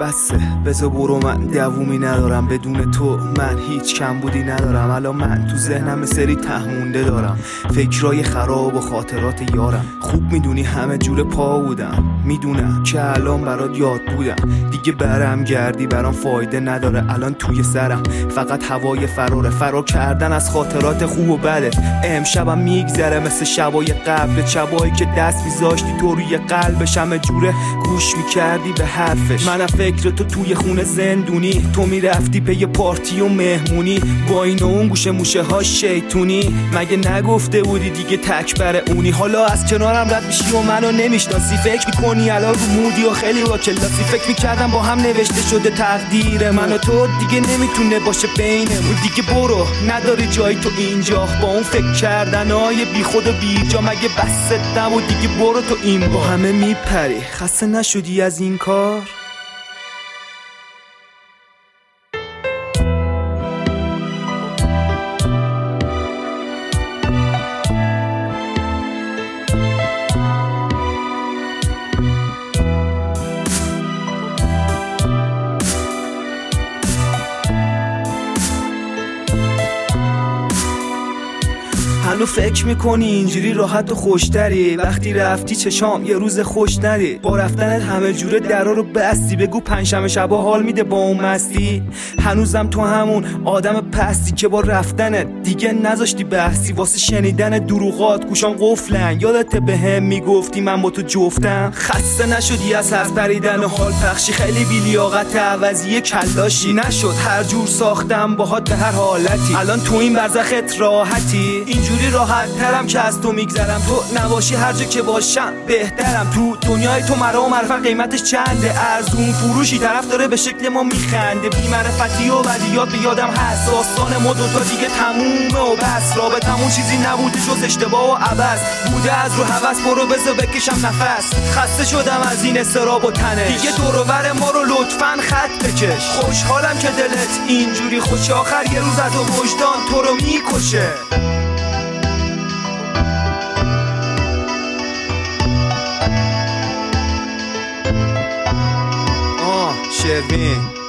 بسه بذار برو، من دوومی ندارم بدون تو، من هیچ کم بودی ندارم. الان من تو ذهنم سری تهمونده دارم، فکرای خراب و خاطرات یارم. خوب میدونی همه جور پا بودم، میدونم که الان برات یاد بودم. دیگه برم گردی برام فایده نداره، الان توی سرم فقط هوای فرار کردن از خاطرات خوب و بدت. امشبم میگذره مثل شبای قبل، شبایی که دست میذاشتی تو روی قلبش، همه جوره گوش میکردی به حرفش. منم فکر تو توی خونه زندونی، تو میرفتی پی پارتی و مهمونی با این و اون گوشه موشه ها شیطونی. مگه نگفته بودی دیگه تکبر اونی؟ حالا از کنارم رد میشی و منو نمیشناسی، فکر میکنی الان رو مودی و خیلی با کلاسی. فکر میکردم با هم نوشته شده تقدیر من و تو، دیگه نمیتونه باشه بینمون. دیگه برو، نداری جایی تو اینجا با اون فکر کردنای بی خود و بی جا. مگه بست نبود دیگه برو تو این با همه میپری، خسته نشدی از این کار؟ هنو فکر میکنی اینجوری راحت و خوشتری؟ وقتی رفتی چشام یه روز خوش ندی، با رفتنت همه جوره درا رو بستی. بگو پنجشنبه شبا حال میده با اون مستی؟ هنوزم تو همون آدم پستی که با رفتنت دیگه نذاشتی بحثی. واسه شنیدن دروغات گوشام قفلن، یادت بهم میگفتی من با تو جفتم؟ خسته نشدی از حرف پریدن و حال پخشی؟ خیلی بیلیاقت عوضی کلاشی. نشد هر جور ساختم باهات به هر حالتی، الان تو این برزخت راحتی؟ اینجوری راحت ترم که از تو میگذرم، تو نباشی هر جا که باشم بهترم. تو دنیای تو مرا و معرفت قیمتش چنده؟ ارزون فروشی طرف داره به شکل ما میخنده. بی معرفتی و بدیات به یادم هست، داستان ما دوتا دیگه تمومه و بس. رابطمون چیزی نبوده جز اشتباه و عبث بوده، از رو هوس برو بذار بکشم نفس. خسته شدم از این استراب و تنش، دیگه دور و بر ما رو لطفاً خط بکش. خوشحالم که دلت اینجوری خوشه، آخر یه روز از وجدان تو رو میکشه. شروین